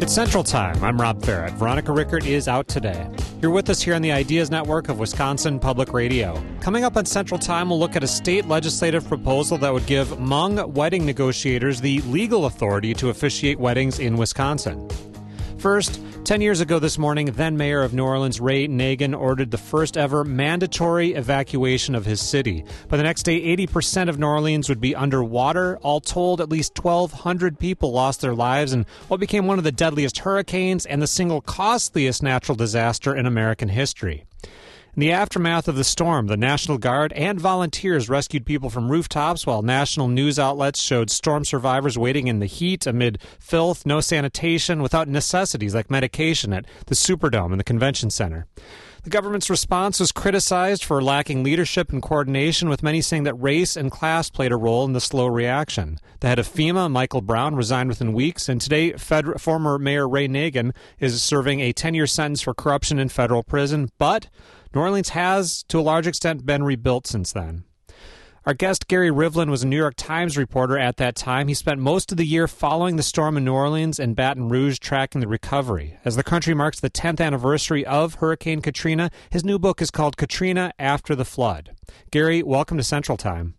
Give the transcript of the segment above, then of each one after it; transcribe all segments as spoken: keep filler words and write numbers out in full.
It's Central Time. I'm Rob Farrett. Veronica Rickert is out today. You're with us here on the Ideas Network of Wisconsin Public Radio. Coming up on Central Time, we'll look at a state legislative proposal that would give Hmong wedding negotiators the legal authority to officiate weddings in Wisconsin. First, ten years ago this morning, then Mayor of New Orleans Ray Nagin ordered the first ever mandatory evacuation of his city. By the next day, eighty percent of New Orleans would be underwater. All told, at least twelve hundred people lost their lives in what became one of the deadliest hurricanes and the single costliest natural disaster in American history. In the aftermath of the storm, the National Guard and volunteers rescued people from rooftops while national news outlets showed storm survivors waiting in the heat amid filth, no sanitation, without necessities like medication at the Superdome and the Convention Center. The government's response was criticized for lacking leadership and coordination, with many saying that race and class played a role in the slow reaction. The head of FEMA, Michael Brown, resigned within weeks, and today Fed- former Mayor Ray Nagin is serving a ten-year sentence for corruption in federal prison, but New Orleans has, to a large extent, been rebuilt since then. Our guest, Gary Rivlin, was a New York Times reporter at that time. He spent most of the year following the storm in New Orleans and Baton Rouge, tracking the recovery. As the country marks the tenth anniversary of Hurricane Katrina, his new book is called Katrina After the Flood. Gary, welcome to Central Time.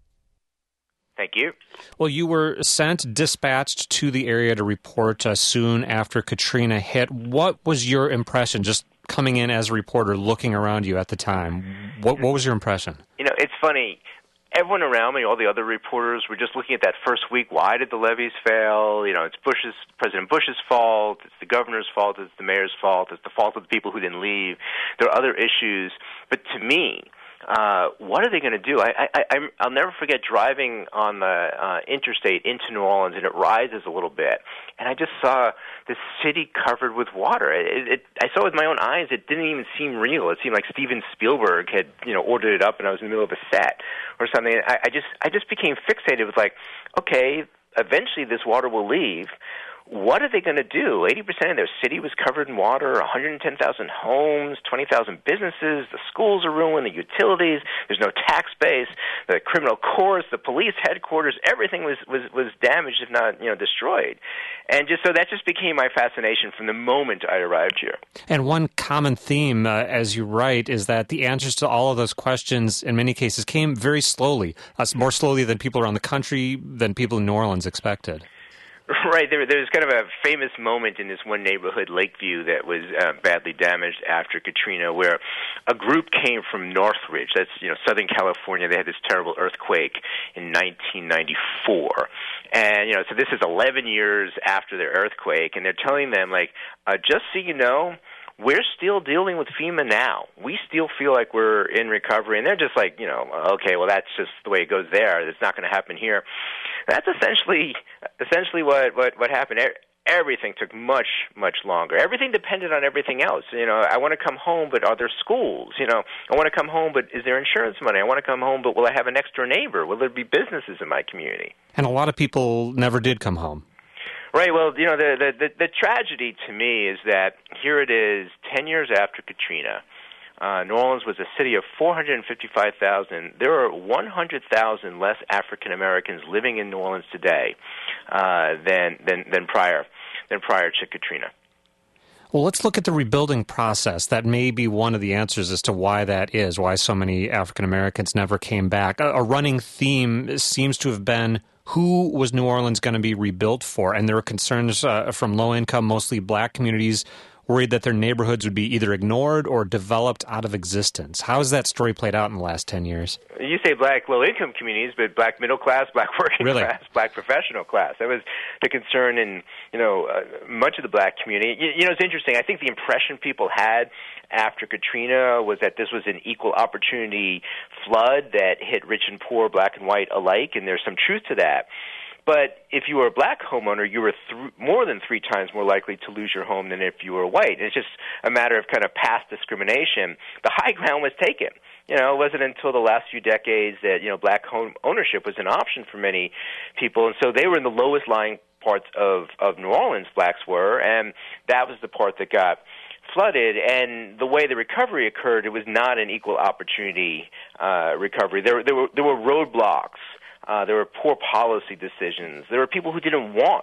Thank you. Well, you were sent, dispatched to the area to report uh, soon after Katrina hit. What was your impression, just coming in as a reporter, looking around you at the time? What, what was your impression? You know, it's funny. Everyone around me, all the other reporters, were just looking at that first week. Why did the levees fail? You know, it's Bush's, President Bush's fault. It's the governor's fault. It's the mayor's fault. It's the fault of the people who didn't leave. There are other issues. But to me, Uh, what are they going to do? I, I, I, I'll never forget driving on the uh, interstate into New Orleans, and it rises a little bit, and I just saw the city covered with water. It, it, I saw it with my own eyes. It didn't even seem real. It seemed like Steven Spielberg had, you know, ordered it up, and I was in the middle of a set or something. I, I just, I just became fixated with like, okay, eventually this water will leave. What are they going to do? eighty percent of their city was covered in water, one hundred ten thousand homes, twenty thousand businesses, the schools are ruined, the utilities, there's no tax base, the criminal courts, the police headquarters, everything was, was, was damaged, if not, you know, destroyed. And just so that just became my fascination from the moment I arrived here. And one common theme, uh, as you write, is that the answers to all of those questions, in many cases, came very slowly, uh, more slowly than people around the country, than people in New Orleans expected. Right. There, there's kind of a famous moment in this one neighborhood, Lakeview, that was uh, badly damaged after Katrina, where a group came from Northridge. That's, you know, Southern California. They had this terrible earthquake in nineteen ninety-four. And, you know, so this is eleven years after the earthquake, and they're telling them, like, uh, just so you know, we're still dealing with FEMA now. We still feel like we're in recovery. And they're just like, you know, okay, well, that's just the way it goes there. It's not going to happen here. That's essentially essentially what, what, what happened. Everything took much, much longer. Everything depended on everything else. You know, I want to come home, but are there schools? You know, I want to come home, but is there insurance money? I want to come home, but will I have a next-door neighbor? Will there be businesses in my community? And a lot of people never did come home. Right. Well, you know, the, the, the, the tragedy to me is that here it is ten years after Katrina. Uh, New Orleans was a city of four hundred fifty-five thousand. There are one hundred thousand less African Americans living in New Orleans today uh, than, than, than, prior, than prior to Katrina. Well, let's look at the rebuilding process. That may be one of the answers as to why that is, why so many African Americans never came back. A, a running theme seems to have been, who was New Orleans going to be rebuilt for? And there were concerns uh, from low-income, mostly black communities, worried that their neighborhoods would be either ignored or developed out of existence. How has that story played out in the last ten years? You say black low-income communities, but black middle class, black working really? class, black professional class. That was the concern in, you know, uh, much of the black community. You, you know, it's interesting. I think the impression people had after Katrina was that this was an equal opportunity flood that hit rich and poor, black and white alike, and there's some truth to that. But if you were a black homeowner, you were th- more than three times more likely to lose your home than if you were white. And it's just a matter of kind of past discrimination. The high ground was taken. You know, it wasn't until the last few decades that, you know, black home ownership was an option for many people. And so they were in the lowest lying parts of, of New Orleans, blacks were, and that was the part that got flooded. And the way the recovery occurred, it was not an equal opportunity uh, recovery. There, there were there were roadblocks. Uh, there were poor policy decisions. There were people who didn't want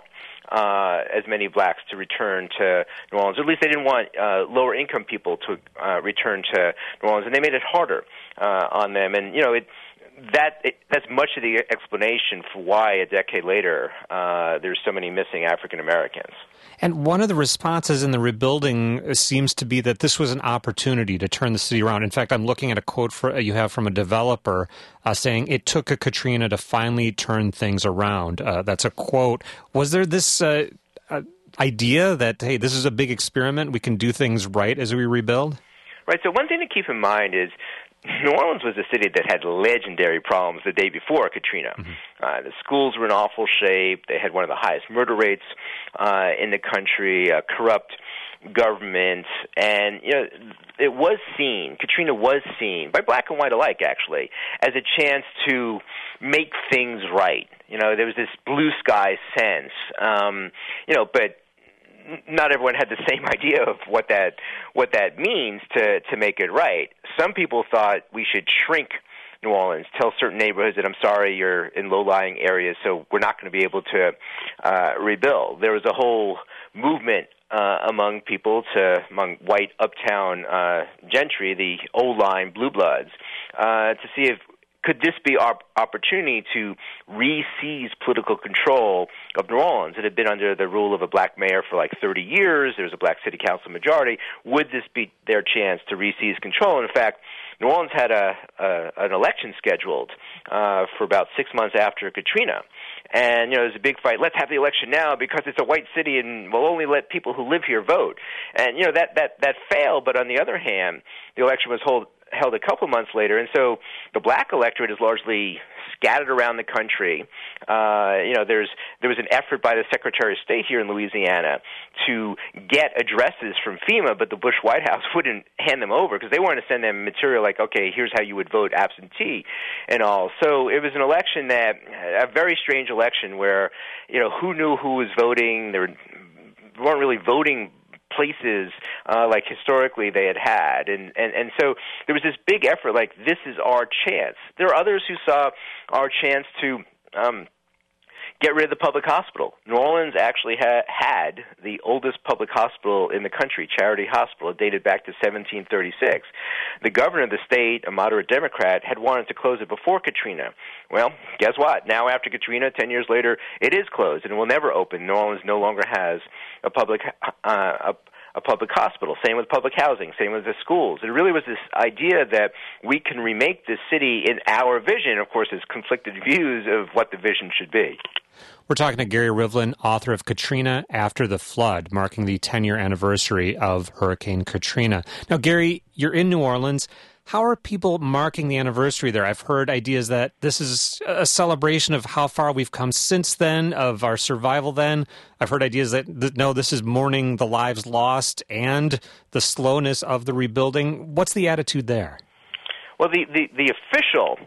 uh, as many blacks to return to New Orleans. Or at least they didn't want uh, lower-income people to uh, return to New Orleans, and they made it harder uh, on them. And, you know, it That it, that's much of the explanation for why a decade later uh, there's so many missing African Americans. And one of the responses in the rebuilding seems to be that this was an opportunity to turn the city around. In fact, I'm looking at a quote for, you have from a developer uh, saying, "It took a Katrina to finally turn things around." Uh, that's a quote. Was there this uh, uh, idea that, hey, this is a big experiment, we can do things right as we rebuild? Right. So one thing to keep in mind is New Orleans was a city that had legendary problems the day before Katrina. Mm-hmm. Uh, the schools were in awful shape. They had one of the highest murder rates uh, in the country, a corrupt government, and you know it was seen, Katrina was seen, by black and white alike actually, as a chance to make things right. You know, there was this blue sky sense, um, you know, but not everyone had the same idea of what that what that means to to make it right. Some people thought we should shrink New Orleans, tell certain neighborhoods that I'm sorry you're in low-lying areas, so we're not going to be able to uh, rebuild. There was a whole movement uh, among people, to among white uptown uh, gentry, the old-line blue bloods, uh, to see if could this be our opportunity to re-seize political control of New Orleans? It had been under the rule of a black mayor for like thirty years. There was a black city council majority. Would this be their chance to re-seize control? And in fact, New Orleans had a, a an election scheduled uh, for about six months after Katrina. And, you know, there's a big fight. Let's have the election now because it's a white city and we'll only let people who live here vote. And, you know, that, that, that failed. But on the other hand, the election was hold, held a couple months later. And so the black electorate is largely scattered around the country. Uh, you know, there's there was an effort by the Secretary of State here in Louisiana to get addresses from FEMA, but the Bush White House wouldn't hand them over because they wanted to send them material like, okay, here's how you would vote absentee and all. So it was an election that, a very strange election where, you know, who knew who was voting? There weren't really voting places uh, like historically they had had. And, and, and so there was this big effort like, this is our chance. There are others who saw our chance to um, get rid of the public hospital. New Orleans actually ha- had the oldest public hospital in the country, Charity Hospital. It dated back to seventeen thirty-six. The governor of the state, a moderate Democrat, had wanted to close it before Katrina. Well, guess what? Now after Katrina, ten years later, it is closed and it will never open. New Orleans no longer has a public uh, a, a public hospital. Same with public housing. Same with the schools. It really was this idea that we can remake this city in our vision. Of course, there's conflicted views of what the vision should be. We're talking to Gary Rivlin, author of Katrina After the Flood, marking the ten-year anniversary of Hurricane Katrina. Now, Gary, you're in New Orleans. How are people marking the anniversary there? I've heard ideas that this is a celebration of how far we've come since then, of our survival then. I've heard ideas that, that no, this is mourning the lives lost and the slowness of the rebuilding. What's the attitude there? Well, the, the, the official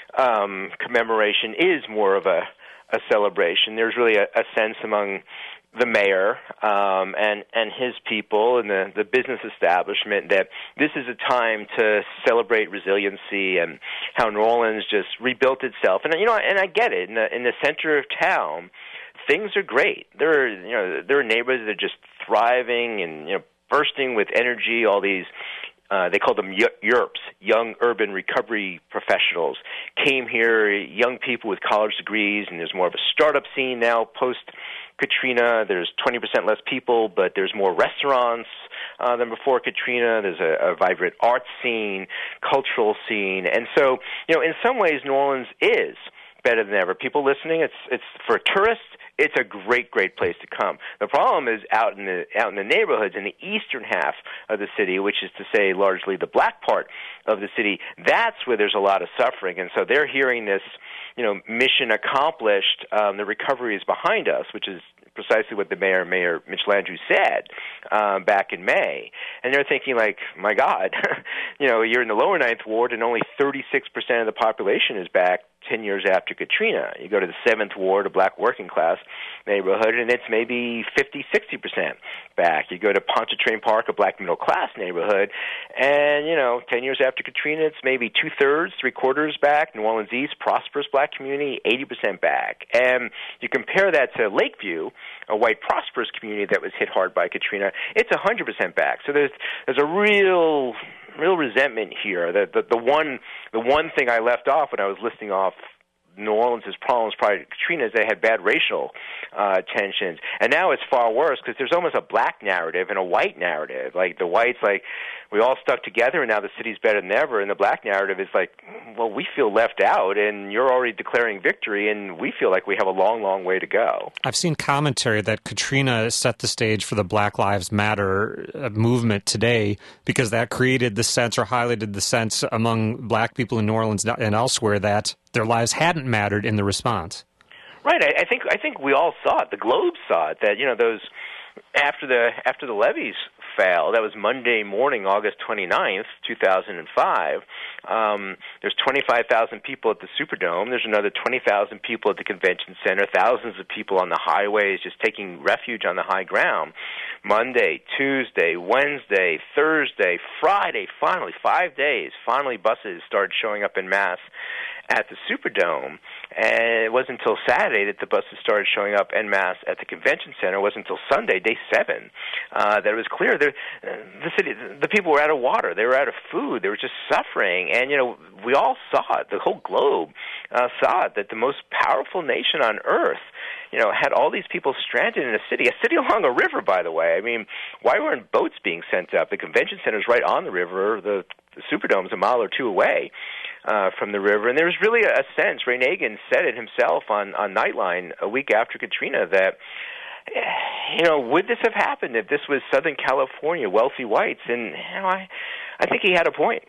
um, commemoration is more of a a celebration. There's really a, a sense among the mayor um, and and his people and the, the business establishment that this is a time to celebrate resiliency and how New Orleans just rebuilt itself. And you know, and I get it. In the, in the center of town, things are great. There are you know there are neighborhoods that are just thriving and you know bursting with energy. All these. Uh, they call them Y U R Ps, Young Urban Recovery Professionals, came here, young people with college degrees, and there's more of a startup scene now post-Katrina. There's twenty percent less people, but there's more restaurants uh, than before Katrina. There's a, a vibrant arts scene, cultural scene. And so, you know, in some ways, New Orleans is better than ever. People listening, it's it's for tourists, it's a great, great place to come. The problem is out in the out in the neighborhoods in the eastern half of the city, which is to say largely the black part of the city. That's where there's a lot of suffering, and so they're hearing this, you know, mission accomplished. Um, the recovery is behind us, which is precisely what the mayor, Mayor Mitch Landrieu, said um, back in May. And they're thinking, like, my God, you know, you're in the lower Ninth Ward, and only thirty-six percent of the population is back ten years after Katrina. You go to the seventh Ward, a black working class neighborhood, and it's maybe fifty, sixty percent back. You go to Pontchartrain Park, a black middle class neighborhood, and, you know, ten years after Katrina, it's maybe two-thirds, three-quarters back. New Orleans East, prosperous black black community, eighty percent back. And you compare that to Lakeview, a white prosperous community that was hit hard by Katrina, it's one hundred percent back. So there's there's a real real resentment here. The, the, the one the one thing I left off when I was listing off New Orleans' problems prior to Katrina is they had bad racial uh, tensions. And now it's far worse because there's almost a black narrative and a white narrative. Like the whites, like, we all stuck together and now the city's better than ever. And the black narrative is like, well, we feel left out and you're already declaring victory and we feel like we have a long, long way to go. I've seen commentary that Katrina set the stage for the Black Lives Matter movement today because that created the sense or highlighted the sense among black people in New Orleans and elsewhere that their lives hadn't mattered in the response. Right. I, I think I think we all saw it. The Globe saw it. That you know those after the after the levees failed. That was Monday morning, August twenty-ninth, two thousand five. Um, there's twenty-five thousand people at the Superdome. There's another twenty thousand people at the convention center. Thousands of people on the highways just taking refuge on the high ground. Monday, Tuesday, Wednesday, Thursday, Friday. Finally, five days. Finally, buses started showing up en masse at the Superdome, and it wasn't until Saturday that the buses started showing up en masse at the convention center. It wasn't until Sunday, day seven, uh, that it was clear that the city, the people were out of water, they were out of food, they were just suffering, and you know we all saw it. The whole globe uh, saw it, that the most powerful nation on earth, you know, had all these people stranded in a city, a city along a river, by the way. I mean, why weren't boats being sent up? The convention center's right on the river. The, the Superdome's a mile or two away uh, from the river. And there was really a, a sense, Ray Nagin said it himself on, on Nightline a week after Katrina, that, you know, would this have happened if this was Southern California, wealthy whites? And, you know, I, I think he had a point.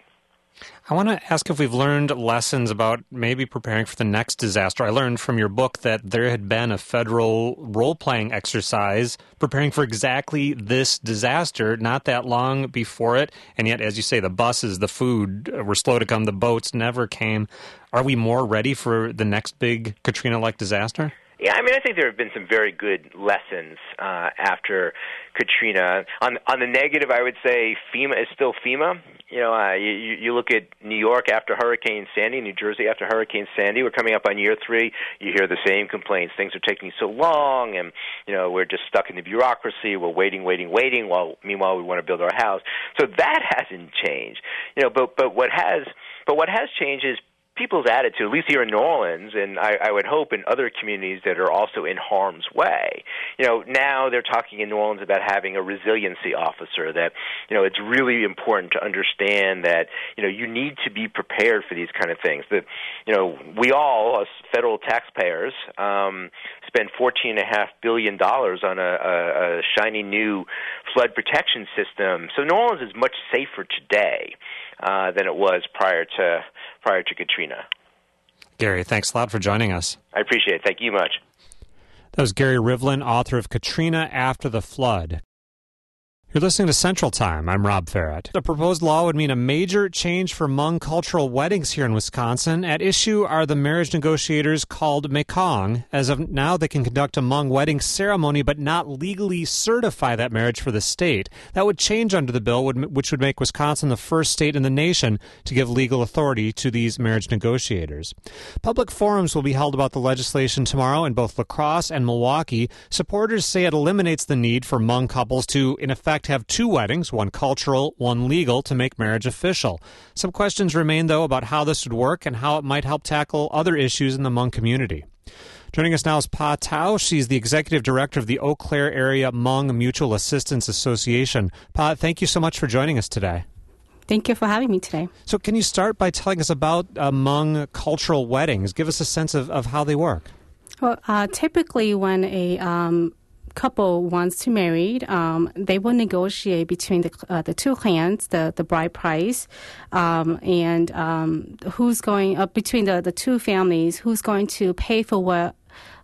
I want to ask if we've learned lessons about maybe preparing for the next disaster. I learned from your book that there had been a federal role-playing exercise preparing for exactly this disaster not that long before it, and yet, as you say, the buses, the food were slow to come, the boats never came. Are we more ready for the next big Katrina-like disaster? Yeah, I mean, I think there have been some very good lessons uh, after Katrina. On on the negative, I would say FEMA is still FEMA. You know, uh, you, you look at New York after Hurricane Sandy, New Jersey after Hurricane Sandy. We're coming up on year three. You hear the same complaints. Things are taking so long, and, you know, we're just stuck in the bureaucracy. We're waiting, waiting, waiting, while meanwhile we want to build our house. So that hasn't changed. You know, but but what has but what has changed is people's attitude, at least here in New Orleans, and I, I would hope in other communities that are also in harm's way. You know, now they're talking in New Orleans about having a resiliency officer, that, you know, it's really important to understand that, you know, you need to be prepared for these kind of things. That, you know, we all, as federal taxpayers, um, spend fourteen point five billion dollars on a, a, a shiny new flood protection system. So New Orleans is much safer today uh, than it was prior to prior to Katrina. Gary, thanks a lot for joining us. I appreciate it. Thank you much. That was Gary Rivlin, author of Katrina After the Flood. You're listening to Central Time. I'm Rob Farrett. The proposed law would mean a major change for Hmong cultural weddings here in Wisconsin. At issue are the marriage negotiators called Mekong. As of now, they can conduct a Hmong wedding ceremony but not legally certify that marriage for the state. That would change under the bill, which would make Wisconsin the first state in the nation to give legal authority to these marriage negotiators. Public forums will be held about the legislation tomorrow in both La Crosse and Milwaukee. Supporters say it eliminates the need for Hmong couples to, in effect, have two weddings, one cultural, one legal, to make marriage official. Some questions remain, though, about how this would work and how it might help tackle other issues in the Hmong community. Joining us now is Pa Tao. She's the executive director of the Eau Claire Area Hmong Mutual Assistance Association. Pa, thank you so much for joining us today. Thank you for having me today. So can you start by telling us about uh, Hmong cultural weddings? Give us a sense of, of how they work. Well, uh, typically when a um, couple wants to marry, um, they will negotiate between the uh, the two clans, the, the bride price, um, and um, who's going, uh, between the, the two families, who's going to pay for what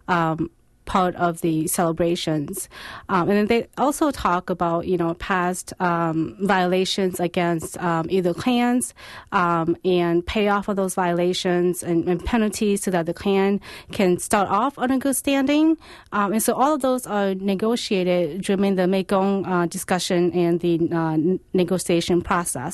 um part of the celebrations. Um, and then they also talk about, you know, past um, violations against um, either clans um, and pay off of those violations and, and penalties so that the clan can start off on a good standing. Um, and so all of those are negotiated during the Mekong uh, discussion and the uh, negotiation process.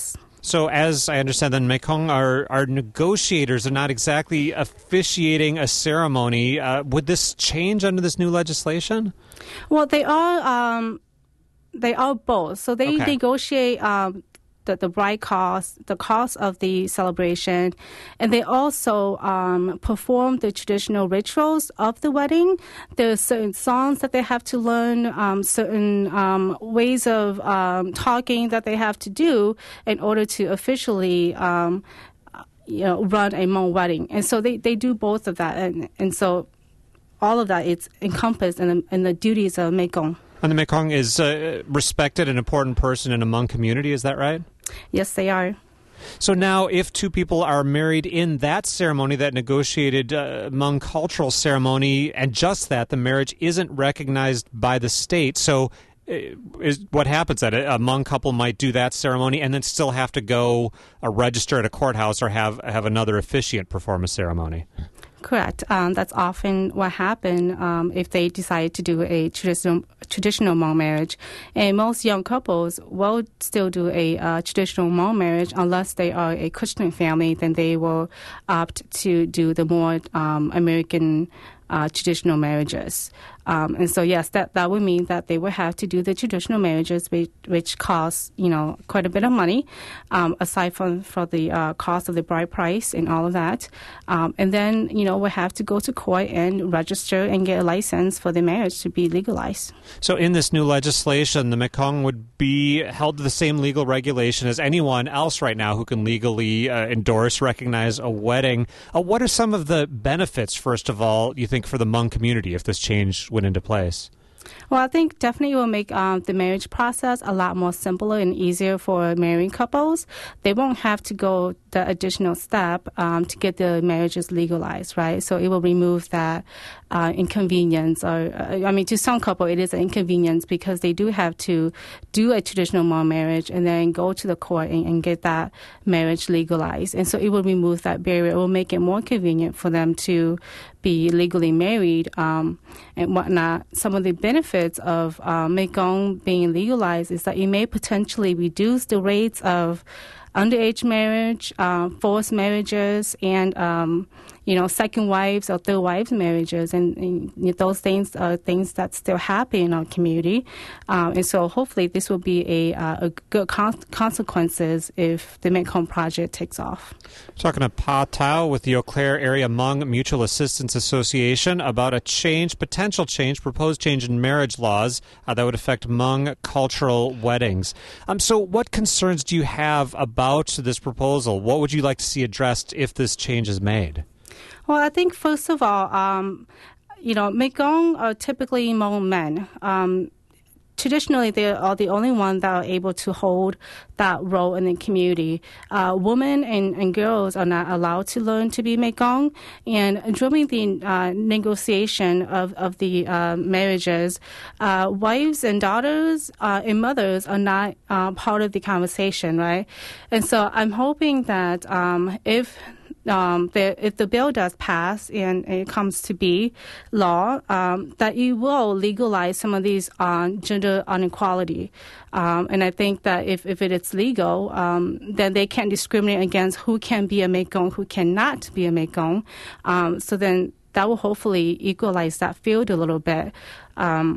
So as I understand, then Mekong are, are negotiators. They're not exactly officiating a ceremony. Uh, would this change under this new legislation? Well, they are um, they are both. So they Okay. negotiate um, the, the bride cost, the cost of the celebration, and they also um, perform the traditional rituals of the wedding. There are certain songs that they have to learn, um, certain um, ways of um, talking that they have to do in order to officially um, you know, run a Hmong wedding. And so they, they do both of that. And, and so all of that is encompassed in the, in the duties of Mekong. And the Mekong is a respected and important person in a Hmong community, is that right? Yes, they are. So now if two people are married in that ceremony, that negotiated uh, Hmong cultural ceremony, and just that, the marriage isn't recognized by the state, so uh, is what happens then? A Hmong couple might do that ceremony and then still have to go uh, register at a courthouse or have, have another officiant perform a ceremony. Correct. Um, that's often what happened um, if they decide to do a traditional traditional Hmong marriage. And most young couples will still do a uh, traditional Hmong marriage unless they are a Christian family. Then they will opt to do the more um, American uh, traditional marriages. Um, and so, yes, that, that would mean that they would have to do the traditional marriages, which, which cost, you know, quite a bit of money, um, aside from for the uh, cost of the bride price and all of that. Um, and then, you know, would have to go to court and register and get a license for the marriage to be legalized. So in this new legislation, the Mekong would be held to the same legal regulation as anyone else right now who can legally uh, endorse, recognize a wedding. Uh, what are some of the benefits, first of all, you think, for the Hmong community if this change went into place? Well, I think definitely will make um, the marriage process a lot more simpler and easier for married couples. They won't have to go the additional step um, to get the marriages legalized, right? So it will remove that uh, inconvenience. Or uh, I mean, to some couple, it is an inconvenience because they do have to do a traditional Hmong marriage and then go to the court and, and get that marriage legalized. And so it will remove that barrier. It will make it more convenient for them to be legally married um, and whatnot. Some of the benefits of uh, Mekong being legalized is that it may potentially reduce the rates of underage marriage, uh, forced marriages, and um, you know, second wives or third wives marriages, and, and those things are things that still happen in our community. Um, and so, hopefully, this will be a, uh, a good con- consequences if the Mekong project takes off. Talking to Pa Tao with the Eau Claire Area Hmong Mutual Assistance Association about a change, potential change, proposed change in marriage laws uh, that would affect Hmong cultural weddings. Um, so, what concerns do you have about this proposal? What would you like to see addressed if this change is made? Well, I think first of all, um, you know, Mekong are typically Hmong men. Um, traditionally, they are the only ones that are able to hold that role in the community. Uh, women and, and girls are not allowed to learn to be Mekong. And during the uh, negotiation of, of the uh, marriages, uh, wives and daughters uh, and mothers are not uh, part of the conversation, right? And so I'm hoping that um, if Um, the, if the bill does pass and it comes to be law, um, that it will legalize some of these uh, gender inequality. Um, and I think that if, if it is legal, um, then they can't discriminate against who can be a Mekong, who cannot be a Mekong. Um, so then that will hopefully equalize that field a little bit. Um,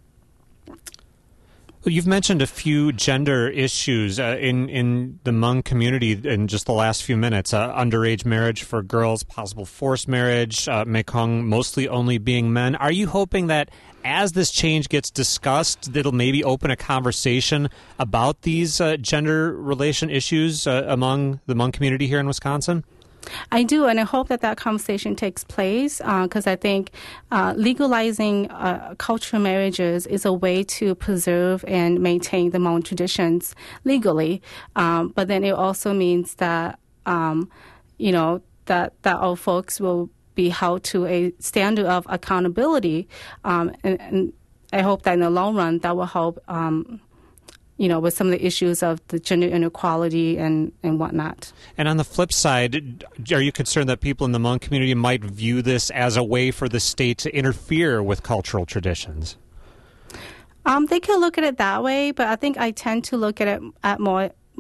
You've mentioned a few gender issues uh, in, in the Hmong community in just the last few minutes. Uh, underage marriage for girls, possible forced marriage, uh, Mekong mostly only being men. Are you hoping that as this change gets discussed, it'll maybe open a conversation about these uh, gender relation issues uh, among the Hmong community here in Wisconsin? I do, and I hope that that conversation takes place because uh, I think uh, legalizing uh, cultural marriages is a way to preserve and maintain the Hmong traditions legally. Um, but then it also means that, um, you know, that, that our folks will be held to a standard of accountability. Um, and, and I hope that in the long run that will help um you know, with some of the issues of the gender inequality and, and whatnot. And on the flip side, are you concerned that people in the Hmong community might view this as a way for the state to interfere with cultural traditions? Um, they can look at it that way, but I think I tend to look at it at more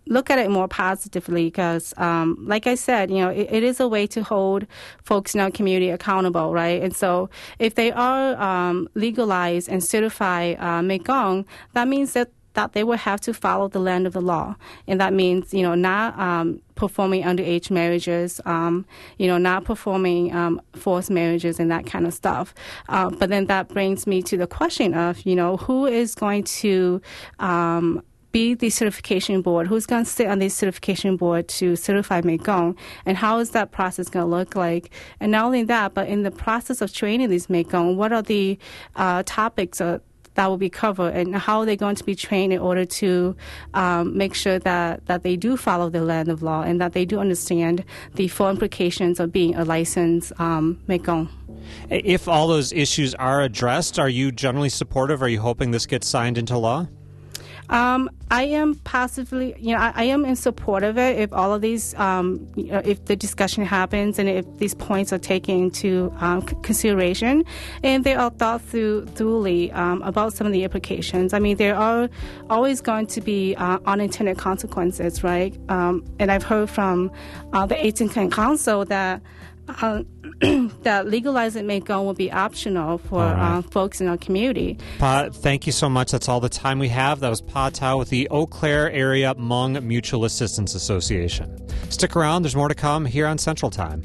look at it more positively because, um, like I said, you know, it, it is a way to hold folks in our community accountable, right? And so if they are um, legalized and certified uh, Mekong, that means that that they will have to follow the land of the law. And that means, you know, not um, performing underage marriages, um, you know, not performing um, forced marriages and that kind of stuff. Uh, but then that brings me to the question of, you know, who is going to um, be the certification board? Who's going to sit on the certification board to certify Mekong? And how is that process going to look like? And not only that, but in the process of training these Mekong, what are the uh, topics uh, that will be covered, and how are they going to be trained in order to um, make sure that, that they do follow the land of law and that they do understand the full implications of being a licensed um, Mekong? If all those issues are addressed, are you generally supportive? Are you hoping this gets signed into law? Um, I am possibly, you know, I, I am in support of it if all of these, um, you know, if the discussion happens and if these points are taken into um, c- consideration and they are thought through thoroughly um, about some of the implications. I mean, there are always going to be uh, unintended consequences, right? Um, and I've heard from uh, the eighteen Can Council that Uh, that legalizing Mekong will be optional for right. uh, folks in our community. Pa, thank you so much. That's all the time we have. That was Pa Tao with the Eau Claire Area Hmong Mutual Assistance Association. Stick around. There's more to come here on Central Time.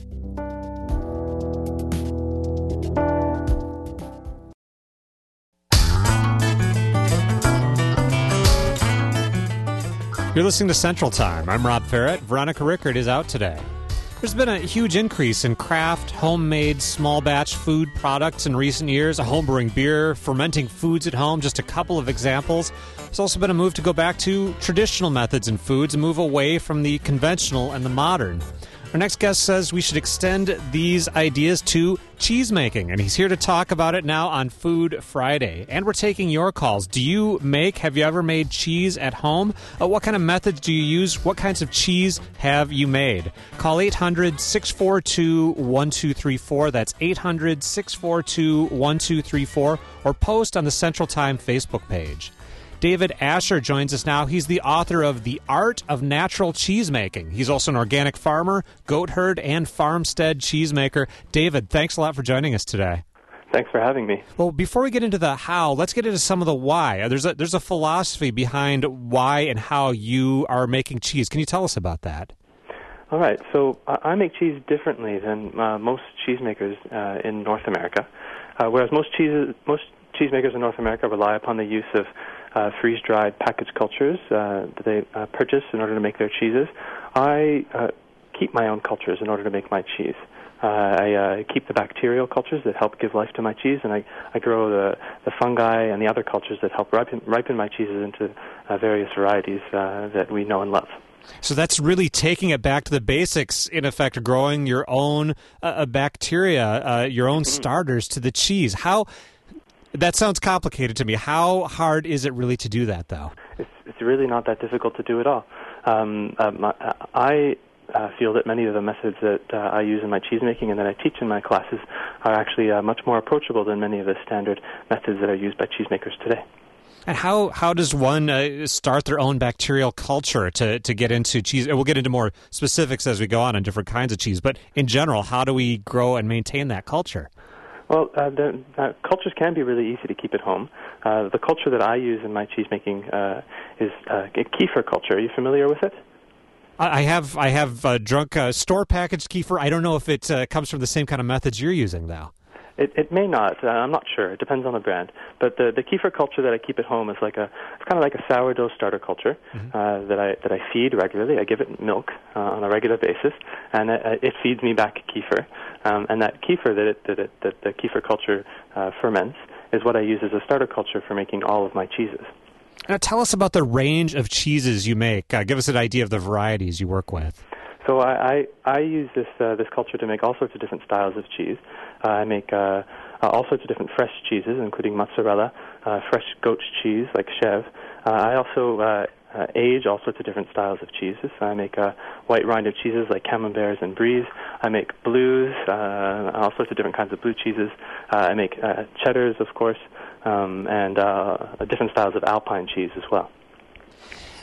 You're listening to Central Time. I'm Rob Ferret. Veronica Rickert is out today. There's been a huge increase in craft, homemade, small batch food products in recent years, a homebrewing beer, fermenting foods at home, just a couple of examples. There's also been a move to go back to traditional methods in foods and move away from the conventional and the modern. Our next guest says we should extend these ideas to cheese making, and he's here to talk about it now on Food Friday. And we're taking your calls. Do you make, have you ever made cheese at home? Uh, what kind of methods do you use? What kinds of cheese have you made? Call eight hundred, six four two, one two three four. That's eight hundred, six four two, one two three four. Or post on the Central Time Facebook page. David Asher joins us now. He's the author of The Art of Natural Cheesemaking. He's also an organic farmer, goat herd, and farmstead cheesemaker. David, thanks a lot for joining us today. Thanks for having me. Well, before we get into the how, let's get into some of the why. There's a, there's a philosophy behind why and how you are making cheese. Can you tell us about that? All right. So uh, I make cheese differently than uh, most cheesemakers uh, in North America. Uh, whereas most cheeses, most cheesemakers in North America rely upon the use of Uh, freeze-dried packaged cultures uh, that they uh, purchase in order to make their cheeses. I uh, keep my own cultures in order to make my cheese. Uh, I uh, keep the bacterial cultures that help give life to my cheese, and I, I grow the, the fungi and the other cultures that help ripen, ripen my cheeses into uh, various varieties uh, that we know and love. So that's really taking it back to the basics, in effect, growing your own uh, bacteria, uh, your own starters to the cheese. How... That sounds complicated to me. How hard is it really to do that, though? It's, it's really not that difficult to do at all. Um, um, I uh, feel that many of the methods that uh, I use in my cheesemaking and that I teach in my classes are actually uh, much more approachable than many of the standard methods that are used by cheesemakers today. And how, how does one uh, start their own bacterial culture to, to get into cheese? We'll get into more specifics as we go on on different kinds of cheese, but in general, how do we grow and maintain that culture? Well, uh, the, uh, cultures can be really easy to keep at home. Uh, the culture that I use in my cheesemaking uh, is uh, kefir culture. Are you familiar with it? I have I have uh, drunk uh, store-packaged kefir. I don't know if it uh, comes from the same kind of methods you're using, though. It, it may not. Uh, I'm not sure. It depends on the brand. But the, the kefir culture that I keep at home is like a it's kind of like a sourdough starter culture mm-hmm. uh, that I that I feed regularly. I give it milk uh, on a regular basis, and it, it feeds me back kefir. Um, and that kefir that it, that, it, that the kefir culture uh, ferments is what I use as a starter culture for making all of my cheeses. Now, tell us about the range of cheeses you make. Uh, give us an idea of the varieties you work with. So I, I, I use this uh, this culture to make all sorts of different styles of cheese. Uh, I make uh, uh, all sorts of different fresh cheeses, including mozzarella, uh, fresh goat cheese like chèvre. Uh, I also uh, uh, age all sorts of different styles of cheeses. I make uh, white-rinded cheeses like camemberts and bries. I make blues, uh, all sorts of different kinds of blue cheeses. Uh, I make uh, cheddars, of course, um, and uh, different styles of Alpine cheese as well.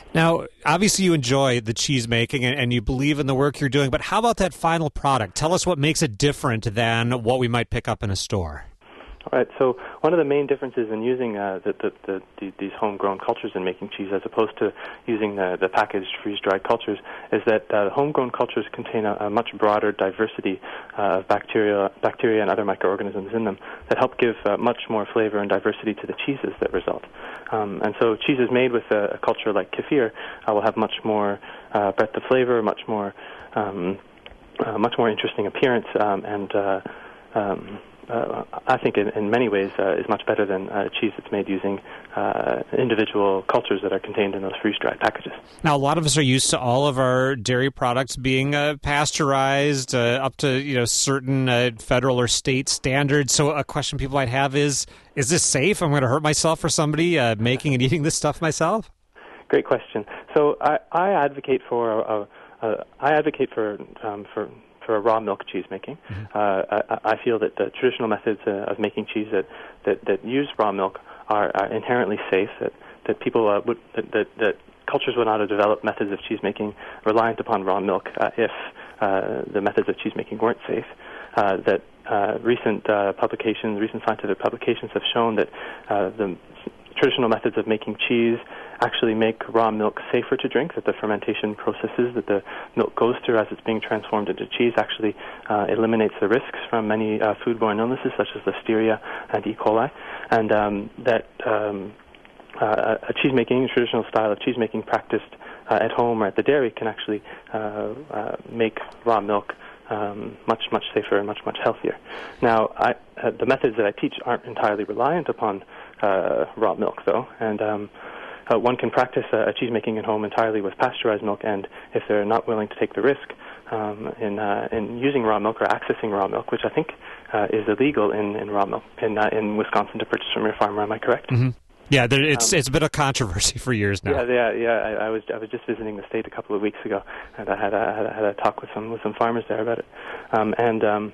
Now, obviously you enjoy the cheese making and, and you believe in the work you're doing, but how about that final product? Tell us what makes it different than what we might pick up in a store. All right, so one of the main differences in using uh, the, the, the, the, these homegrown cultures in making cheese as opposed to using the, the packaged freeze-dried cultures is that uh, homegrown cultures contain a, a much broader diversity uh, of bacteria, bacteria and other microorganisms in them that help give uh, much more flavor and diversity to the cheeses that result. Um, and so cheeses made with a, a culture like kefir uh, will have much more uh, breadth of flavor, much more, um, uh, much more interesting appearance, um, and uh, um, Uh, I think in, in many ways uh, is much better than uh, cheese that's made using uh, individual cultures that are contained in those freeze-dried packages. Now, a lot of us are used to all of our dairy products being uh, pasteurized uh, up to you know certain uh, federal or state standards. So a question people might have is, is this safe? I'm going to hurt myself for somebody uh, making and eating this stuff myself? Great question. So I, I advocate for a, a, a, I advocate for um, for for a raw milk cheese making. Mm-hmm. Uh, I, I feel that the traditional methods uh, of making cheese that, that, that use raw milk are, are inherently safe. That that people uh, would that, that that cultures would not have developed methods of cheese making reliant upon raw milk uh, if uh, the methods of cheese making weren't safe. Uh, that uh, recent uh, publications, recent scientific publications have shown that uh, the traditional methods of making cheese actually make raw milk safer to drink, that the fermentation processes that the milk goes through as it's being transformed into cheese actually uh, eliminates the risks from many uh, foodborne illnesses such as Listeria and E. coli, and um, that um, uh, a cheese making, a traditional style of cheese making practiced uh, at home or at the dairy can actually uh, uh, make raw milk Um, much, much safer and much, much healthier. Now, I, uh, the methods that I teach aren't entirely reliant upon uh, raw milk, though, and um, uh, one can practice uh, cheese making at home entirely with pasteurized milk, and if they're not willing to take the risk um, in uh, in using raw milk or accessing raw milk, which I think uh, is illegal in, in raw milk in uh, in Wisconsin to purchase from your farmer, am I correct? Mm-hmm. Yeah, there, it's um, it's been a controversy for years now. Yeah, yeah, yeah. I, I was I was just visiting the state a couple of weeks ago, and I had a, had a, had a talk with some with some farmers there about it. Um, and um,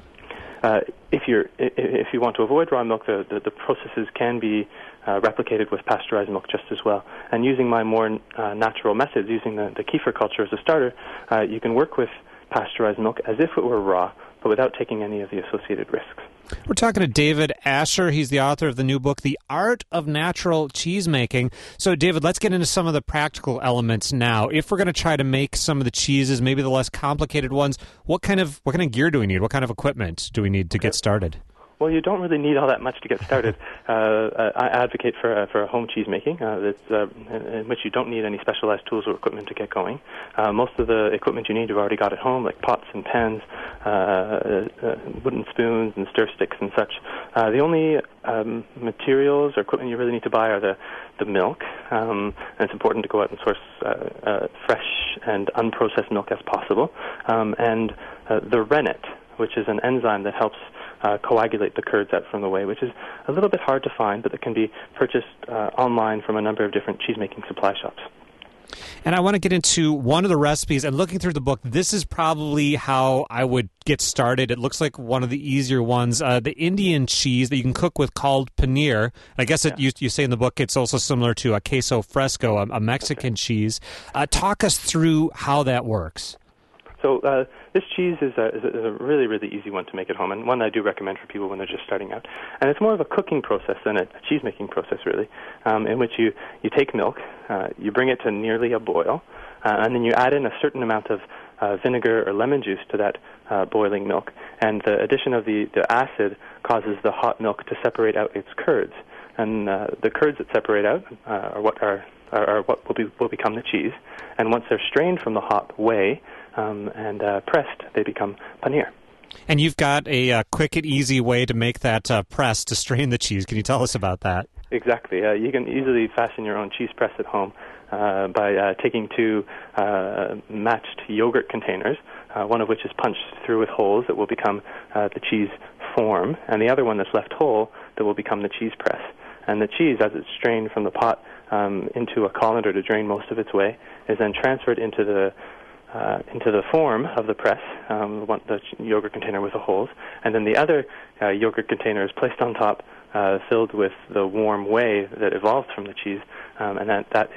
uh, if you're if you want to avoid raw milk, the the, the processes can be uh, replicated with pasteurized milk just as well. And using my more uh, natural methods, using the, the kefir culture as a starter, uh, you can work with pasteurized milk as if it were raw, but without taking any of the associated risks. We're talking to David Asher. He's the author of the new book, The Art of Natural Cheesemaking. So, David, let's get into some of the practical elements now. If we're going to try to make some of the cheeses, maybe the less complicated ones, what kind of what kind of gear do we need? What kind of equipment do we need to get started? Well, you don't really need all that much to get started. Uh, I advocate for uh, for home cheese making, uh, that's, uh, in, in which you don't need any specialized tools or equipment to get going. Uh, most of the equipment you need you've already got at home, like pots and pans, uh, uh, wooden spoons and stir sticks and such. Uh, the only um, materials or equipment you really need to buy are the the milk, um, and it's important to go out and source uh, uh, fresh and unprocessed milk as possible, um, and uh, the rennet, which is an enzyme that helps Uh, coagulate the curds out from the whey, which is a little bit hard to find, but that can be purchased uh, online from a number of different cheese-making supply shops. And I want to get into one of the recipes, and looking through the book, this is probably how I would get started. It looks like one of the easier ones, uh, the Indian cheese that you can cook with called paneer. I guess it, yeah. you, you say in the book it's also similar to a queso fresco, a, a Mexican okay. cheese. Uh, talk us through how that works. So uh, this cheese is a, is, a, is a really, really easy one to make at home, and one I do recommend for people when they're just starting out. And it's more of a cooking process than a, a cheese-making process, really, um, in which you, you take milk, uh, you bring it to nearly a boil, uh, and then you add in a certain amount of uh, vinegar or lemon juice to that uh, boiling milk. And the addition of the, the acid causes the hot milk to separate out its curds. And uh, the curds that separate out uh, are what are, are, are what will, be, will become the cheese. And once they're strained from the hot whey, Um, and uh, pressed, they become paneer. And you've got a uh, quick and easy way to make that uh, press to strain the cheese. Can you tell us about that? Exactly. Uh, you can easily fasten your own cheese press at home uh, by uh, taking two uh, matched yogurt containers, uh, one of which is punched through with holes that will become uh, the cheese form, and the other one that's left whole that will become the cheese press. And the cheese, as it's strained from the pot um, into a colander to drain most of its whey, is then transferred into the Uh, into the form of the press, um, one, the yogurt container with the holes, and then the other uh, yogurt container is placed on top, uh, filled with the warm whey that evolved from the cheese, um, and that, that is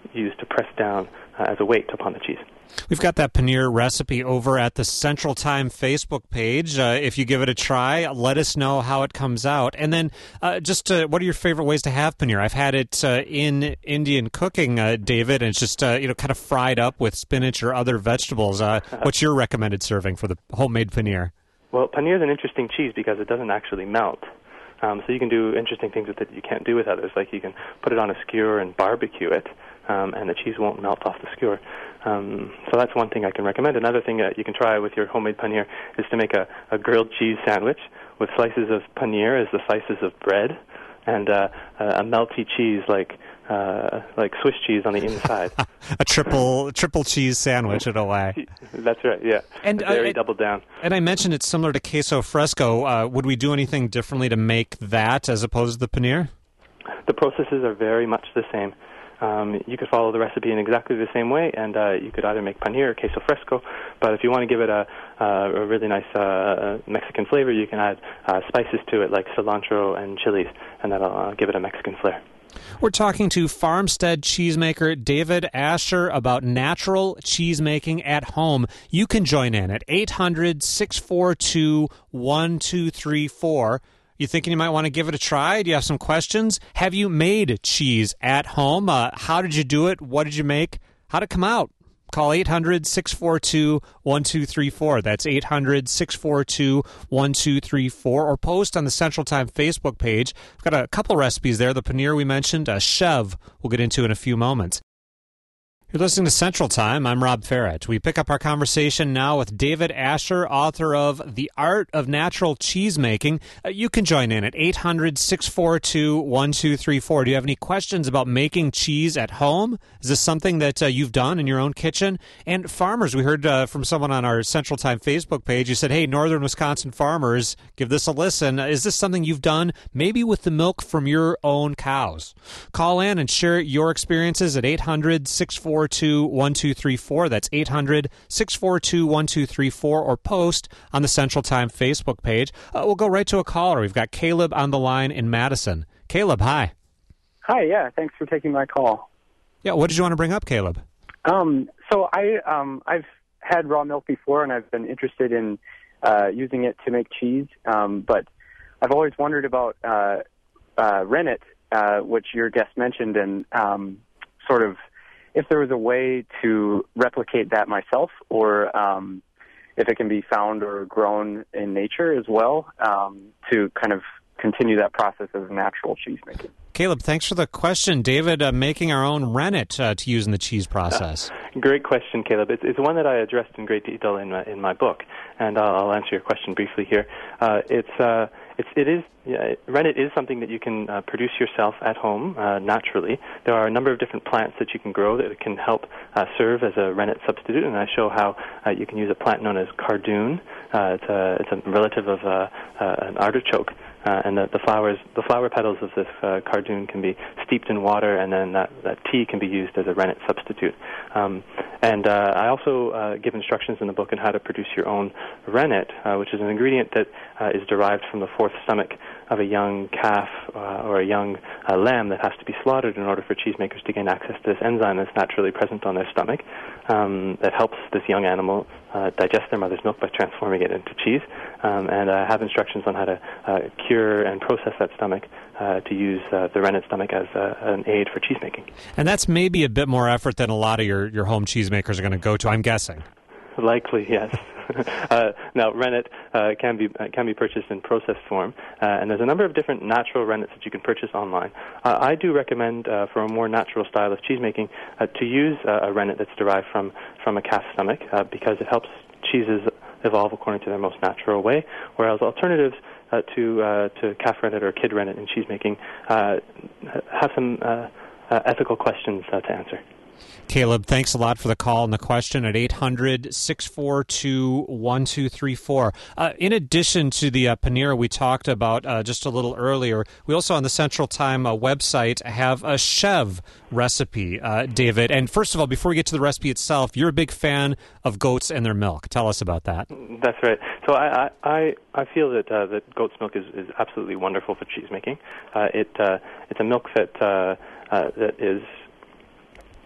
used to press down uh, as a weight upon the cheese. We've got that paneer recipe over at the Central Time Facebook page. Uh, if you give it a try, let us know how it comes out. And then uh, just uh, what are your favorite ways to have paneer? I've had it uh, in Indian cooking, uh, David, and it's just uh, you know kind of fried up with spinach or other vegetables. Uh, what's your recommended serving for the homemade paneer? Well, paneer is an interesting cheese because it doesn't actually melt. Um, so you can do interesting things with it that you can't do with others. Like you can put it on a skewer and barbecue it, um, and the cheese won't melt off the skewer. Um, so that's one thing I can recommend. Another thing that you can try with your homemade paneer is to make a, a grilled cheese sandwich with slices of paneer as the slices of bread, and uh, a melty cheese like uh, like Swiss cheese on the inside. A triple triple cheese sandwich in a way. That's right, yeah. And very uh, doubled down. And I mentioned it's similar to queso fresco. Uh, would we do anything differently to make that as opposed to the paneer? The processes are very much the same. Um, you could follow the recipe in exactly the same way, and uh, you could either make paneer or queso fresco. But if you want to give it a, uh, a really nice uh, Mexican flavor, you can add uh, spices to it like cilantro and chilies, and that'll uh, give it a Mexican flair. We're talking to Farmstead cheesemaker David Asher about natural cheesemaking at home. You can join in at eight hundred, six four two, one two three four. You thinking you might want to give it a try? Do you have some questions? Have you made cheese at home? Uh, how did you do it? What did you make? How did it come out? Call eight hundred, six four two, one two three four. That's eight hundred, six four two, one two three four. Or post on the Central Time Facebook page. We've got a couple recipes there. The paneer we mentioned, a chev we'll get into in a few moments. You're listening to Central Time. I'm Rob Farrett. We pick up our conversation now with David Asher, author of The Art of Natural Cheesemaking. Uh, you can join in at eight hundred, six four two, one two three four. Do you have any questions about making cheese at home? Is this something that uh, you've done in your own kitchen? And farmers, we heard uh, from someone on our Central Time Facebook page. You said, hey, Northern Wisconsin farmers, give this a listen. Uh, is this something you've done maybe with the milk from your own cows? Call in and share your experiences at eight hundred, six four two, one two three four. That's eight hundred, six four two, one two three four, or post on the Central Time Facebook page. Uh, we'll go right to a caller. We've got Caleb on the line in Madison. Caleb, hi. Hi, yeah, thanks for taking my call. Yeah, what did you want to bring up, Caleb? Um, so I, um, I've had raw milk before, and I've been interested in uh, using it to make cheese, um, but I've always wondered about uh, uh, rennet, uh, which your guest mentioned, and um, sort of if there was a way to replicate that myself, or um, if it can be found or grown in nature as well, um, to kind of continue that process of natural cheese making. Caleb, thanks for the question. David, uh, making our own rennet uh, to use in the cheese process. Uh, great question, Caleb. It's, it's one that I addressed in great detail in my, in my book, and I'll, I'll answer your question briefly here. Uh, it's uh, it's it is yeah, rennet is something that you can uh, produce yourself at home uh, naturally. There are a number of different plants that you can grow that can help uh, serve as a rennet substitute, and I show how uh, you can use a plant known as cardoon. Uh, it's a it's a relative of uh, uh, an artichoke. Uh, and the, the flowers, the flower petals of this uh, cardoon can be steeped in water, and then that, that tea can be used as a rennet substitute. Um, and uh, I also uh, give instructions in the book on how to produce your own rennet, uh, which is an ingredient that uh, is derived from the fourth stomach of a young calf uh, or a young uh, lamb that has to be slaughtered in order for cheesemakers to gain access to this enzyme that's naturally present on their stomach um, that helps this young animal uh, digest their mother's milk by transforming it into cheese. Um, and I have instructions on how to uh, cure and process that stomach uh, to use uh, the rennet stomach as uh, an aid for cheesemaking. And that's maybe a bit more effort than a lot of your, your home cheesemakers are going to go to, I'm guessing. Likely, yes. uh, now, rennet uh, can be uh, can be purchased in processed form, uh, and there's a number of different natural rennets that you can purchase online. Uh, I do recommend, uh, for a more natural style of cheesemaking, uh, to use uh, a rennet that's derived from, from a calf's stomach uh, because it helps cheeses evolve according to their most natural way, whereas alternatives uh, to uh, to calf rennet or kid rennet in cheesemaking uh, have some uh, uh, ethical questions uh, to answer. Caleb, thanks a lot for the call and the question at eight hundred, six four two, one two three four. Uh, in addition to the uh, paneer we talked about uh, just a little earlier, we also on the Central Time uh, website have a chev recipe, uh, David. And first of all, before we get to the recipe itself, you're a big fan of goats and their milk. Tell us about that. That's right. So I I, I feel that uh, that goat's milk is, is absolutely wonderful for cheese making. Uh, it uh, it's a milk that uh, uh, that is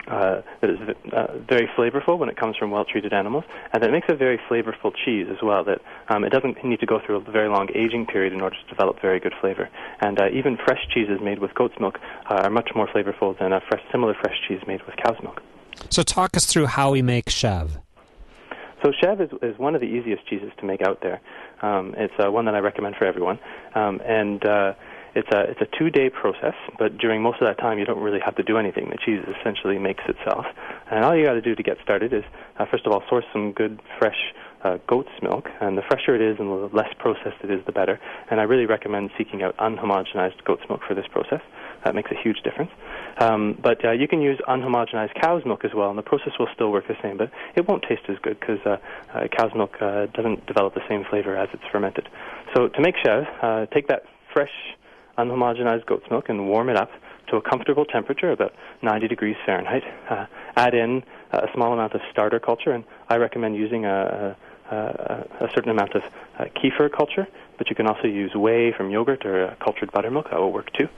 uh, that is uh, very flavorful when it comes from well-treated animals, and that makes a very flavorful cheese as well. That um, it doesn't need to go through a very long aging period in order to develop very good flavor. And uh, even fresh cheeses made with goat's milk uh, are much more flavorful than a fresh, similar fresh cheese made with cow's milk. So talk us through how we make Chev. So Chev is, is one of the easiest cheeses to make out there. Um, it's uh, one that I recommend for everyone, um, and uh, it's a it's a two-day process. But during most of that time, you don't really have to do anything. The cheese essentially makes itself, and all you got to do to get started is uh, first of all source some good fresh uh, goat's milk, and the fresher it is and the less processed it is, the better. And I really recommend seeking out unhomogenized goat's milk for this process. That makes a huge difference. Um, but uh, you can use unhomogenized cow's milk as well, and the process will still work the same, but it won't taste as good because uh, uh, cow's milk uh, doesn't develop the same flavor as it's fermented. So to make Chev, uh, take that fresh unhomogenized goat's milk and warm it up to a comfortable temperature, about ninety degrees Fahrenheit. Uh, add in a small amount of starter culture, and I recommend using a, a, a certain amount of uh, kefir culture, but you can also use whey from yogurt or uh, cultured buttermilk. That will work too.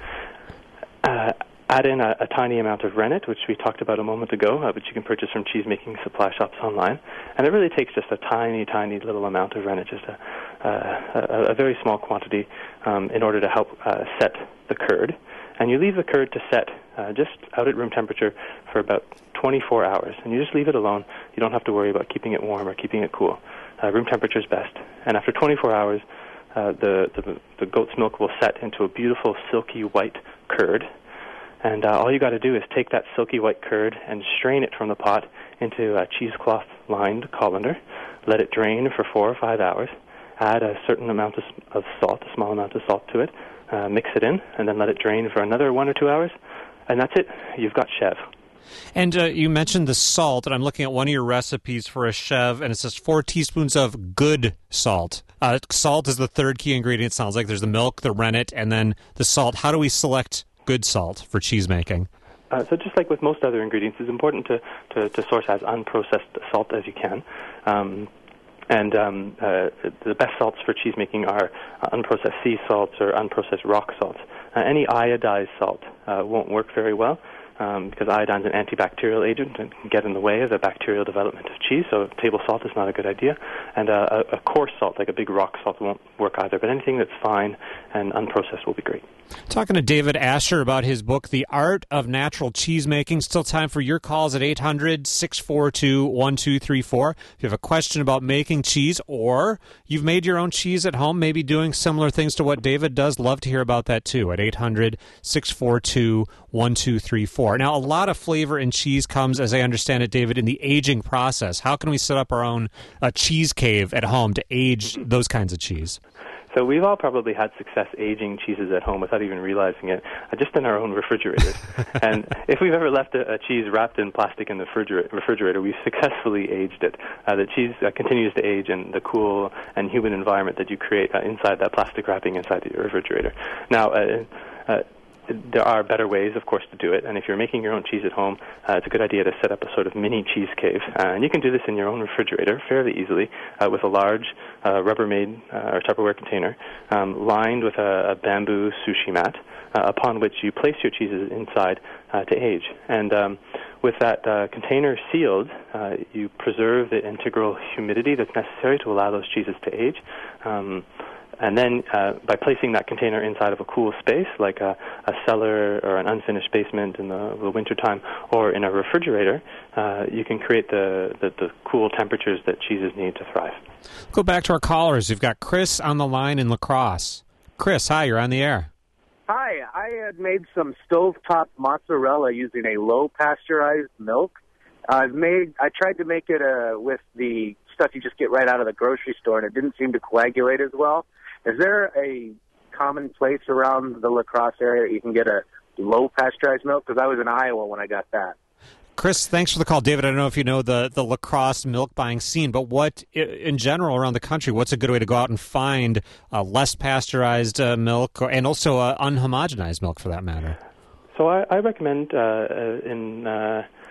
Uh, add in a, a tiny amount of rennet, which we talked about a moment ago, uh, which you can purchase from cheese-making supply shops online. And it really takes just a tiny, tiny little amount of rennet, just a, uh, a, a very small quantity, um, in order to help uh, set the curd. And you leave the curd to set uh, just out at room temperature for about twenty-four hours. And you just leave it alone. You don't have to worry about keeping it warm or keeping it cool. Uh, room temperature is best. And after twenty-four hours, uh, the, the, the goat's milk will set into a beautiful silky white curd. And uh, all you got to do is take that silky white curd and strain it from the pot into a cheesecloth-lined colander. Let it drain for four or five hours. Add a certain amount of, of salt, a small amount of salt to it. Uh, mix it in, and then let it drain for another one or two hours. And that's it. You've got Chev. And uh, you mentioned the salt, and I'm looking at one of your recipes for a Chev, and it says four teaspoons of good salt. Uh, salt is the third key ingredient, it sounds like. There's the milk, the rennet, and then the salt. How do we select good salt for cheese making? Uh, so just like with most other ingredients, it's important to, to, to source as unprocessed salt as you can. Um, and um, uh, the best salts for cheese making are uh, unprocessed sea salts or unprocessed rock salts. Uh, any iodized salt uh, won't work very well. Um, because iodine is an antibacterial agent and can get in the way of the bacterial development of cheese, so table salt is not a good idea. And uh, a, a coarse salt, like a big rock salt, won't work either. But anything that's fine and unprocessed will be great. Talking to David Asher about his book, The Art of Natural Cheesemaking. Still time for your calls at eight hundred, six four two, one two three four. If you have a question about making cheese, or you've made your own cheese at home, maybe doing similar things to what David does, love to hear about that too at eight hundred, six four two, one two three four. Now, a lot of flavor in cheese comes, as I understand it, David, in the aging process. How can we set up our own uh, cheese cave at home to age those kinds of cheese? So we've all probably had success aging cheeses at home without even realizing it, uh, just in our own refrigerators. And if we've ever left a, a cheese wrapped in plastic in the refrigerator, refrigerator we've successfully aged it. Uh, the cheese uh, continues to age in the cool and humid environment that you create uh, inside that plastic wrapping inside the refrigerator. Now, uh, uh, there are better ways, of course, to do it. And if you're making your own cheese at home, uh, it's a good idea to set up a sort of mini cheese cave. Uh, and you can do this in your own refrigerator fairly easily uh, with a large uh, Rubbermaid uh, or Tupperware container um, lined with a, a bamboo sushi mat uh, upon which you place your cheeses inside uh, to age. And um, with that uh, container sealed, uh, you preserve the integral humidity that's necessary to allow those cheeses to age. Um, And then uh, by placing that container inside of a cool space, like a, a cellar or an unfinished basement in the, the wintertime, or in a refrigerator, uh, you can create the, the, the cool temperatures that cheeses need to thrive. Go back to our callers. We've got Chris on the line in La Crosse. Chris, hi, you're on the air. Hi, I had made some stovetop mozzarella using a low pasteurized milk. I've made. I tried to make it uh, with the stuff you just get right out of the grocery store, and it didn't seem to coagulate as well. Is there a common place around the La Crosse area that you can get a low pasteurized milk? Because I was in Iowa when I got that. Chris, thanks for the call. David, I don't know if you know the, the La Crosse milk buying scene, but what, in general, around the country, what's a good way to go out and find uh, less pasteurized uh, milk, or, and also uh, unhomogenized milk, for that matter? So I, I recommend uh, in... Uh,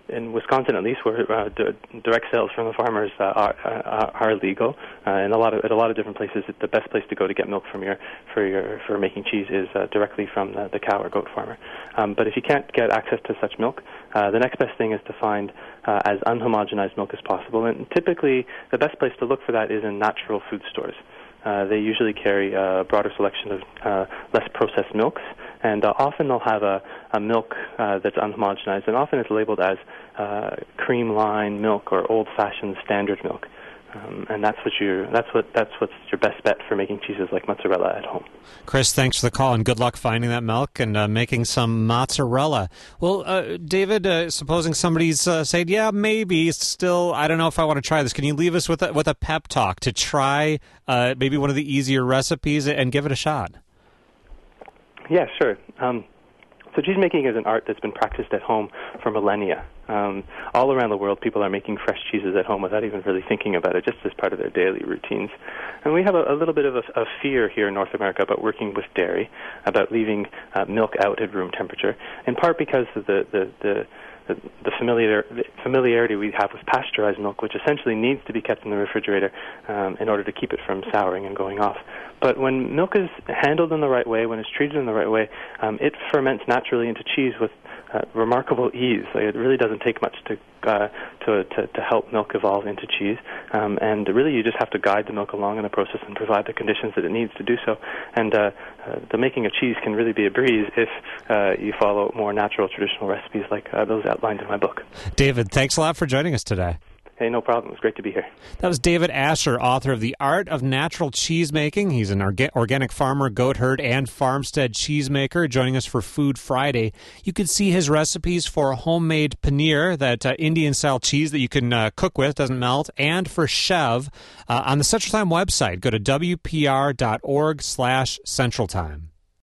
in Wisconsin, at least, where uh, d- direct sales from the farmers uh, are, uh, are legal, uh, and a lot of at a lot of different places, the best place to go to get milk from your for your for making cheese is uh, directly from the, the cow or goat farmer. Um, but if you can't get access to such milk, uh, the next best thing is to find uh, as unhomogenized milk as possible. And typically, the best place to look for that is in natural food stores. Uh, they usually carry a broader selection of uh, less processed milks, and uh, often they'll have a, a milk uh, that's unhomogenized, and often it's labeled as uh, cream line milk or old-fashioned standard milk. Um, and that's what you that's what that's what's your best bet for making cheeses like mozzarella at home. Chris, thanks for the call, and good luck finding that milk and uh, making some mozzarella. Well, uh, David, uh, supposing somebody's uh, saying, "Yeah, maybe still, I don't know if I want to try this." Can you leave us with a, with a pep talk to try uh, maybe one of the easier recipes and give it a shot? Yeah, sure. Um, so cheese making is an art that's been practiced at home for millennia. Um, all around the world, people are making fresh cheeses at home without even really thinking about it, just as part of their daily routines. And we have a, a little bit of a, a fear here in North America about working with dairy, about leaving uh, milk out at room temperature, in part because of the, the, the The, the, familiar, the familiarity we have with pasteurized milk, which essentially needs to be kept in the refrigerator um, in order to keep it from souring and going off. But when milk is handled in the right way, when it's treated in the right way, um, it ferments naturally into cheese with uh, remarkable ease. Like, it really doesn't take much to, uh, to, to, to help milk evolve into cheese. Um, and really, you just have to guide the milk along in the process and provide the conditions that it needs to do so. And uh, uh, the making of cheese can really be a breeze if uh, you follow more natural, traditional recipes like uh, those outlined in my book. David, thanks a lot for joining us today. Hey, no problem. It was great to be here. That was David Asher, author of The Art of Natural Cheese Making. He's an orga- organic farmer, goat herd, and farmstead cheesemaker, joining us for Food Friday. You can see his recipes for homemade paneer, that uh, Indian-style cheese that you can uh, cook with, doesn't melt, and for chev uh, on the Central Time website. Go to w p r dot org slash Central Time.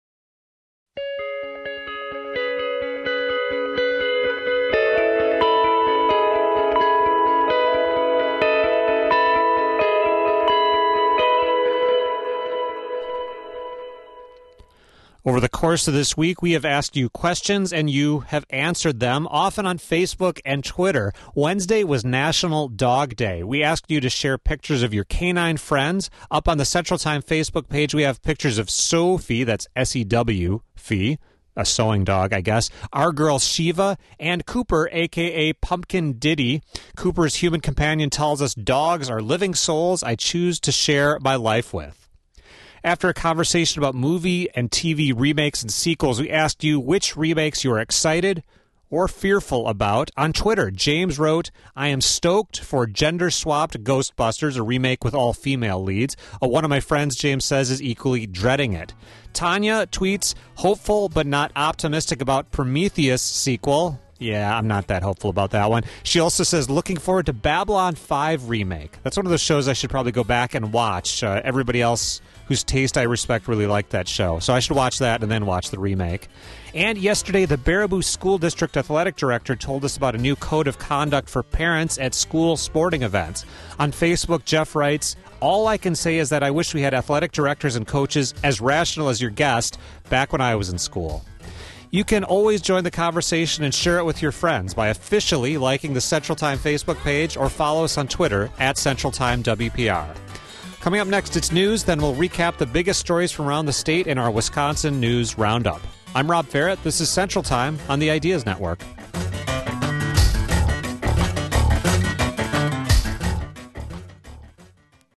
Over the course of this week, we have asked you questions, and you have answered them, often on Facebook and Twitter. Wednesday was National Dog Day. We asked you to share pictures of your canine friends. Up on the Central Time Facebook page, we have pictures of Sophie, that's S E W, Fee, a sewing dog, I guess, our girl Shiva, and Cooper, a k a. Pumpkin Diddy. Cooper's human companion tells us, dogs are living souls I choose to share my life with. After a conversation about movie and T V remakes and sequels, we asked you which remakes you are excited or fearful about. On Twitter, James wrote, I am stoked for gender-swapped Ghostbusters, a remake with all female leads. Uh, one of my friends, James says, is equally dreading it. Tanya tweets, hopeful but not optimistic about Prometheus sequel. Yeah, I'm not that hopeful about that one. She also says, looking forward to Babylon five remake. That's one of those shows I should probably go back and watch. Uh, everybody else whose taste I respect really liked that show. So I should watch that and then watch the remake. And yesterday, the Baraboo School District Athletic Director told us about a new code of conduct for parents at school sporting events. On Facebook, Jeff writes, all I can say is that I wish we had athletic directors and coaches as rational as your guest back when I was in school. You can always join the conversation and share it with your friends by officially liking the Central Time Facebook page or follow us on Twitter at Central Time W P R. Coming up next, it's news. Then we'll recap the biggest stories from around the state in our Wisconsin News Roundup. I'm Rob Ferrett. This is Central Time on the Ideas Network.